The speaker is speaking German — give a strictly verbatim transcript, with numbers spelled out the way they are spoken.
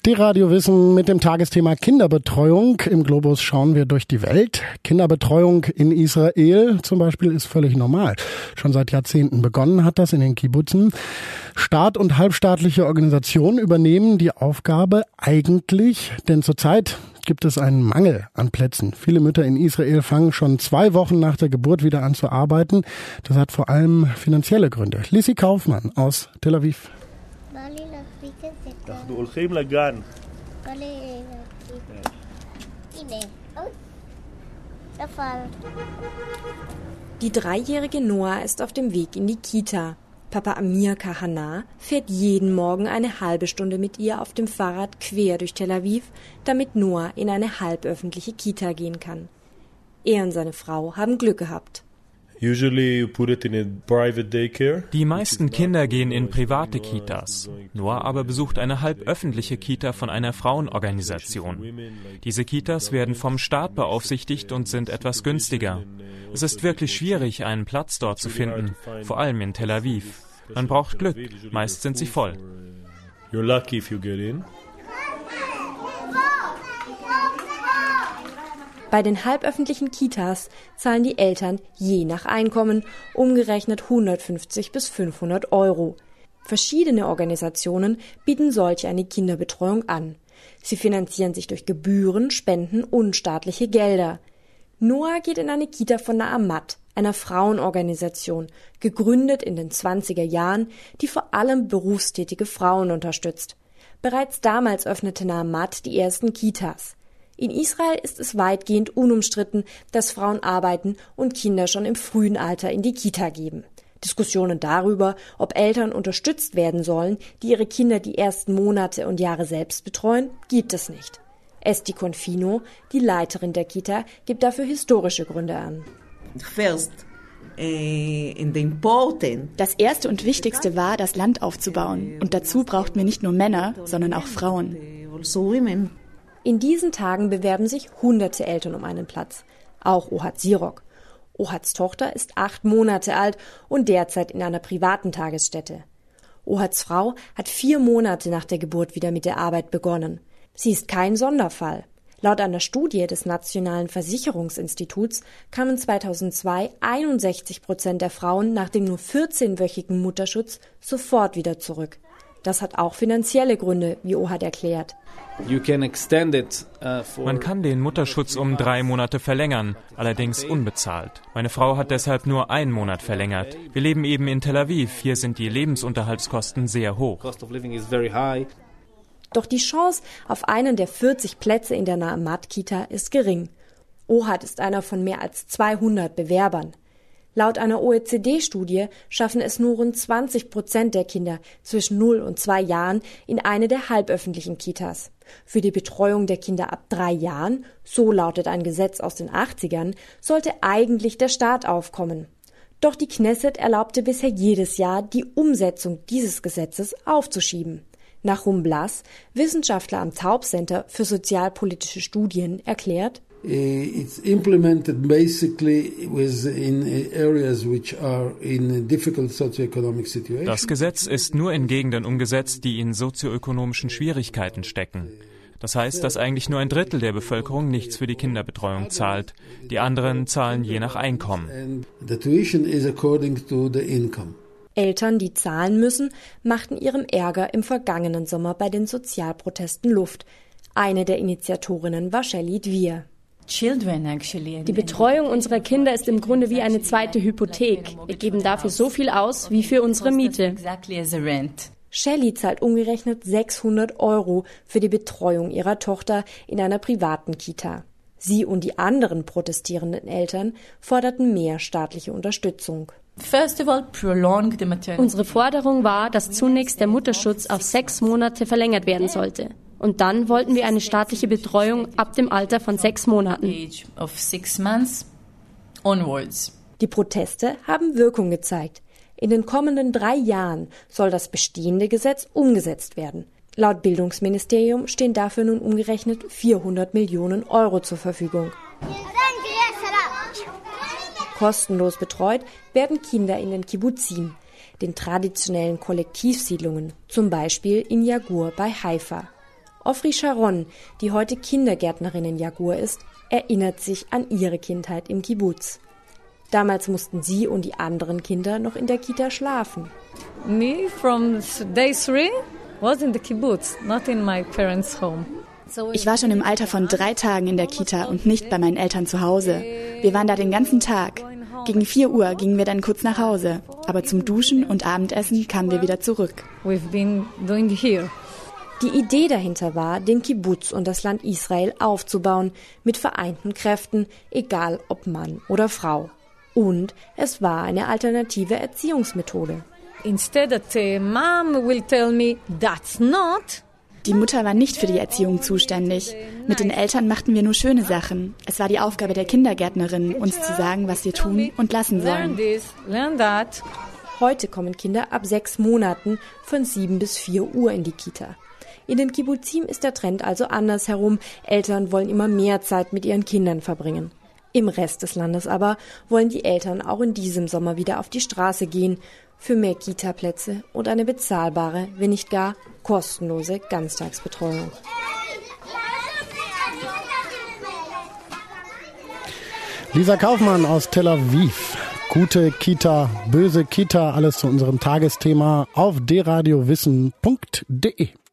Die Radiowissen mit dem Tagesthema Kinderbetreuung. Im Globus schauen wir durch die Welt. Kinderbetreuung in Israel zum Beispiel ist völlig normal. Schon seit Jahrzehnten begonnen hat das in den Kibbutzen. Staat und halbstaatliche Organisationen übernehmen die Aufgabe eigentlich, denn zurzeit gibt es einen Mangel an Plätzen. Viele Mütter in Israel fangen schon zwei Wochen nach der Geburt wieder an zu arbeiten. Das hat vor allem finanzielle Gründe. Lissi Kaufmann aus Tel Aviv. Die dreijährige Noah ist auf dem Weg in die Kita. Papa Amir Kahana fährt jeden Morgen eine halbe Stunde mit ihr auf dem Fahrrad quer durch Tel Aviv, damit Noah in eine halböffentliche Kita gehen kann. Er und seine Frau haben Glück gehabt. Die meisten Kinder gehen in private Kitas. Noah aber besucht eine halböffentliche Kita von einer Frauenorganisation. Diese Kitas werden vom Staat beaufsichtigt und sind etwas günstiger. Es ist wirklich schwierig, einen Platz dort zu finden, vor allem in Tel Aviv. Man braucht Glück, meist sind sie voll. Bei den halböffentlichen Kitas zahlen die Eltern je nach Einkommen umgerechnet hundertfünfzig bis fünfhundert Euro. Verschiedene Organisationen bieten solch eine Kinderbetreuung an. Sie finanzieren sich durch Gebühren, Spenden und staatliche Gelder. Noah geht in eine Kita von Na'amat, einer Frauenorganisation, gegründet in den zwanziger Jahren, die vor allem berufstätige Frauen unterstützt. Bereits damals öffnete Na'amat die ersten Kitas. In Israel ist es weitgehend unumstritten, dass Frauen arbeiten und Kinder schon im frühen Alter in die Kita geben. Diskussionen darüber, ob Eltern unterstützt werden sollen, die ihre Kinder die ersten Monate und Jahre selbst betreuen, gibt es nicht. Esti Confino, die Leiterin der Kita, gibt dafür historische Gründe an. First. Das Erste und Wichtigste war, das Land aufzubauen. Und dazu brauchten wir nicht nur Männer, sondern auch Frauen. In diesen Tagen bewerben sich hunderte Eltern um einen Platz. Auch Ohad Sirok. Ohads Tochter ist acht Monate alt und derzeit in einer privaten Tagesstätte. Ohads Frau hat vier Monate nach der Geburt wieder mit der Arbeit begonnen. Sie ist kein Sonderfall. Laut einer Studie des Nationalen Versicherungsinstituts kamen zweitausendzwei einundsechzig Prozent der Frauen nach dem nur vierzehnwöchigen Mutterschutz sofort wieder zurück. Das hat auch finanzielle Gründe, wie Ohad erklärt. Man kann den Mutterschutz um drei Monate verlängern, allerdings unbezahlt. Meine Frau hat deshalb nur einen Monat verlängert. Wir leben eben in Tel Aviv, hier sind die Lebensunterhaltskosten sehr hoch. Doch die Chance auf einen der vierzig Plätze in der Na'amat-Kita ist gering. Ohad ist einer von mehr als zweihundert Bewerbern. Laut einer O E C D-Studie schaffen es nur rund zwanzig Prozent der Kinder zwischen null und zwei Jahren in eine der halböffentlichen Kitas. Für die Betreuung der Kinder ab drei Jahren, so lautet ein Gesetz aus den achtzigern, sollte eigentlich der Staat aufkommen. Doch die Knesset erlaubte bisher jedes Jahr, die Umsetzung dieses Gesetzes aufzuschieben. Nahum Blas, Wissenschaftler am Taub Center für sozialpolitische Studien, erklärt: It's implemented basically in areas which are in difficult socioeconomic situations. Das Gesetz ist nur in Gegenden umgesetzt, die in sozioökonomischen Schwierigkeiten stecken. Das heißt, dass eigentlich nur ein Drittel der Bevölkerung nichts für die Kinderbetreuung zahlt. Die anderen zahlen je nach Einkommen. The tuition is according to the income. Eltern, die zahlen müssen, machten ihrem Ärger im vergangenen Sommer bei den Sozialprotesten Luft. Eine der Initiatorinnen war Shelley Dwyer. Die Betreuung unserer Kinder ist im Grunde wie eine zweite Hypothek. Wir geben dafür so viel aus wie für unsere Miete. Shelley zahlt umgerechnet sechshundert Euro für die Betreuung ihrer Tochter in einer privaten Kita. Sie und die anderen protestierenden Eltern forderten mehr staatliche Unterstützung. Unsere Forderung war, dass zunächst der Mutterschutz auf sechs Monate verlängert werden sollte. Und dann wollten wir eine staatliche Betreuung ab dem Alter von sechs Monaten. Die Proteste haben Wirkung gezeigt. In den kommenden drei Jahren soll das bestehende Gesetz umgesetzt werden. Laut Bildungsministerium stehen dafür nun umgerechnet vierhundert Millionen Euro zur Verfügung. Kostenlos betreut werden Kinder in den Kibbutzim, den traditionellen Kollektivsiedlungen, zum Beispiel in Jagur bei Haifa. Ofri Sharon, die heute Kindergärtnerin in Jagur ist, erinnert sich an ihre Kindheit im Kibbutz. Damals mussten sie und die anderen Kinder noch in der Kita schlafen. Me from day three was in the kibbutz, not in my parents' home. Ich war schon im Alter von drei Tagen in der Kita und nicht bei meinen Eltern zu Hause. Wir waren da den ganzen Tag. Gegen vier Uhr gingen wir dann kurz nach Hause. Aber zum Duschen und Abendessen kamen wir wieder zurück. We've been doing here. Die Idee dahinter war, den Kibbutz und das Land Israel aufzubauen, mit vereinten Kräften, egal ob Mann oder Frau. Und es war eine alternative Erziehungsmethode. Instead that uh, mom will tell me that's not. Die Mutter war nicht für die Erziehung zuständig. Mit den Eltern machten wir nur schöne Sachen. Es war die Aufgabe der Kindergärtnerin, uns zu sagen, was wir tun und lassen sollen. Learn this, learn that. Heute kommen Kinder ab sechs Monaten von sieben bis vier Uhr in die Kita. In den Kibbutzim ist der Trend also andersherum. Eltern wollen immer mehr Zeit mit ihren Kindern verbringen. Im Rest des Landes aber wollen die Eltern auch in diesem Sommer wieder auf die Straße gehen, für mehr Kita-Plätze und eine bezahlbare, wenn nicht gar kostenlose Ganztagsbetreuung. Lisa Kaufmann aus Tel Aviv. Gute Kita, böse Kita, alles zu unserem Tagesthema auf d radio wissen punkt d e.